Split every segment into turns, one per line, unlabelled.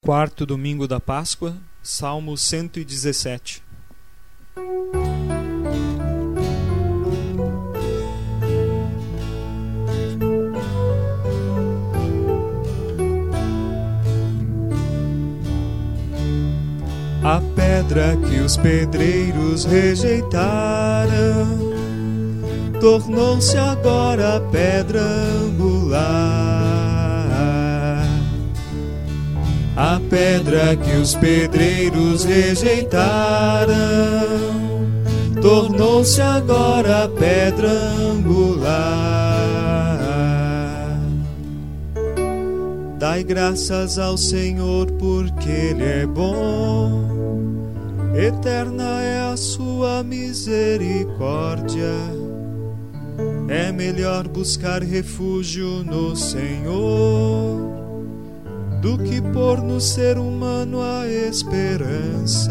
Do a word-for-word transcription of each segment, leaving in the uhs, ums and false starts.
Quarto domingo da Páscoa, Salmo cento e dezessete. A pedra que os pedreiros rejeitaram tornou-se agora pedra angular. A pedra que os pedreiros rejeitaram tornou-se agora pedra angular. Dai graças ao Senhor, porque Ele é bom, eterna é a sua misericórdia. É melhor buscar refúgio no Senhor do que pôr no ser humano a esperança.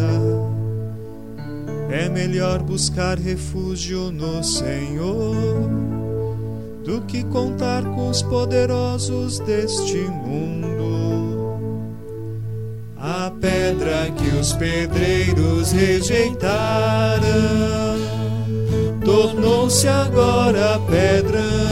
É melhor buscar refúgio no Senhor do que contar com os poderosos deste mundo. A pedra que os pedreiros rejeitaram tornou-se agora pedra